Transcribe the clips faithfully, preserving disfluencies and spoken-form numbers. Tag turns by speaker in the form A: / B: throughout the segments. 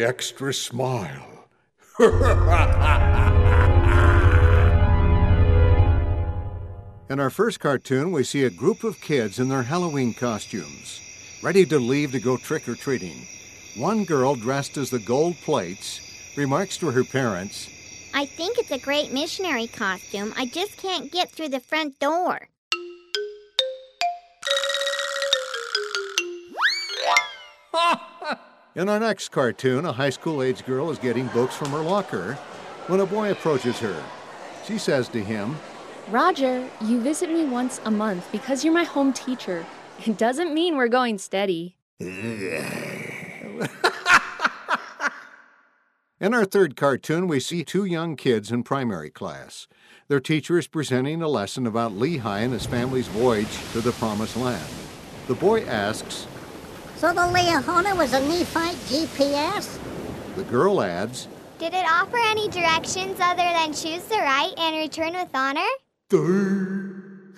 A: extra smile.
B: In our first cartoon, we see a group of kids in their Halloween costumes, ready to leave to go trick-or-treating. One girl, dressed as the gold plates, remarks to her parents,
C: I think it's a great missionary costume. I just can't get through the front door.
B: In our next cartoon, a high school-age girl is getting books from her locker when a boy approaches her. She says to him,
D: Roger, you visit me once a month because you're my home teacher. It doesn't mean we're going steady.
B: In our third cartoon, we see two young kids in primary class. Their teacher is presenting a lesson about Lehi and his family's voyage to the Promised Land. The boy asks,
E: So the Liahona was a Nephite G P S?
B: The girl adds,
C: Did it offer any directions other than choose the right and return with honor?
B: In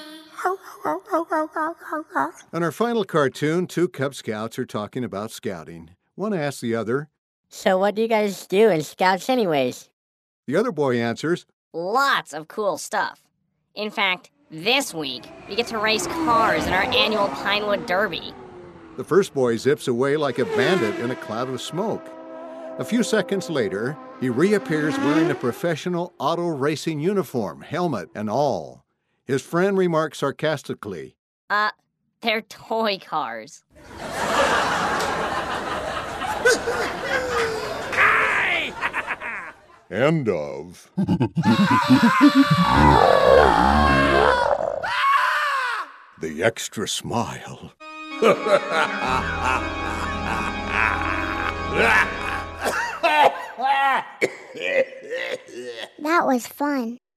B: our final cartoon, two Cub Scouts are talking about scouting. One asks the other,
E: So what do you guys do in Scouts anyways?
B: The other boy answers,
F: Lots of cool stuff. In fact, this week, we get to race cars in our annual Pinewood Derby.
B: The first boy zips away like a bandit in a cloud of smoke. A few seconds later, he reappears wearing a professional auto racing uniform, helmet and all. His friend remarks sarcastically,
F: Uh, they're toy cars.
A: End of. The extra smile.
C: That was fun.